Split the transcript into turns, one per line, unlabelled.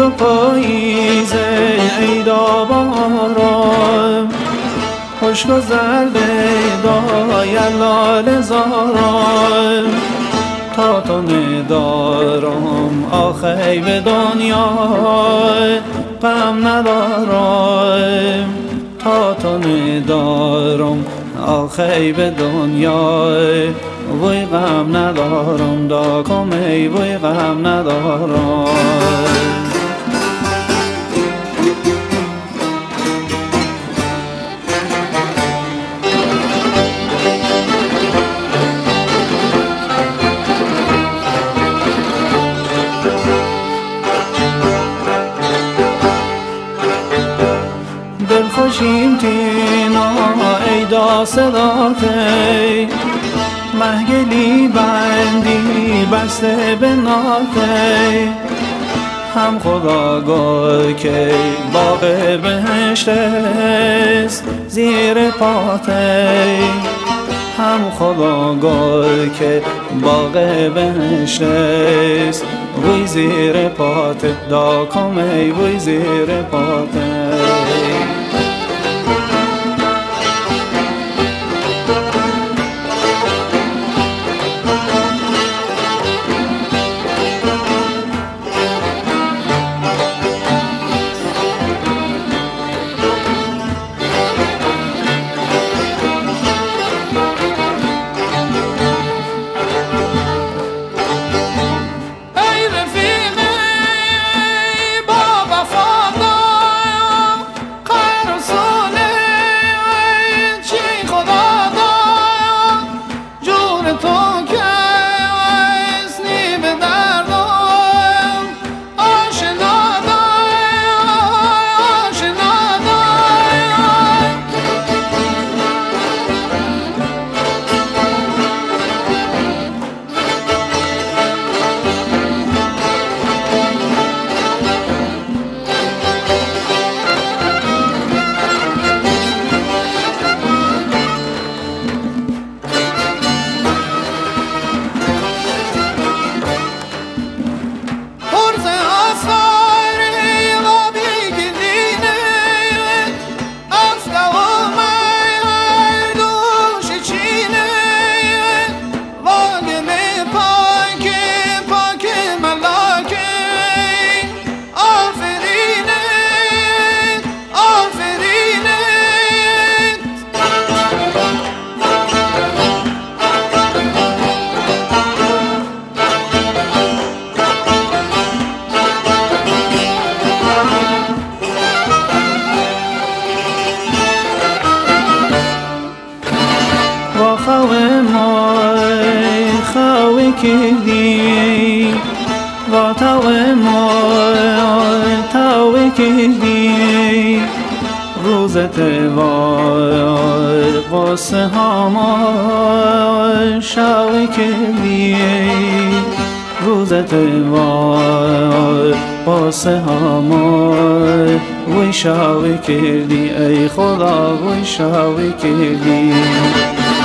و پاییزه ای دابارم، خشک و زرده دای لاله زارم، تا تو ندارم آخی به دنیا غم ندارم، تا تو ندارم آخی به دنیا وی غم ندارم، دا کمی وی غم ندارم. دلخوشیم تینا ای دا صداتی، محگلی بندی بسته به ناتی، هم خدا گل که باغ بهشت است زیر پاتی، هم خدا گل که باغ بهشت است وی زیر پاتی، دا کمی وی زیر پاتی. خوی کردی و تو ما توی کردی، روزت وای قصه همان شوی کردی، روزت وای قصه همان وی شوی کردی، ای خدا وی شوی کردی.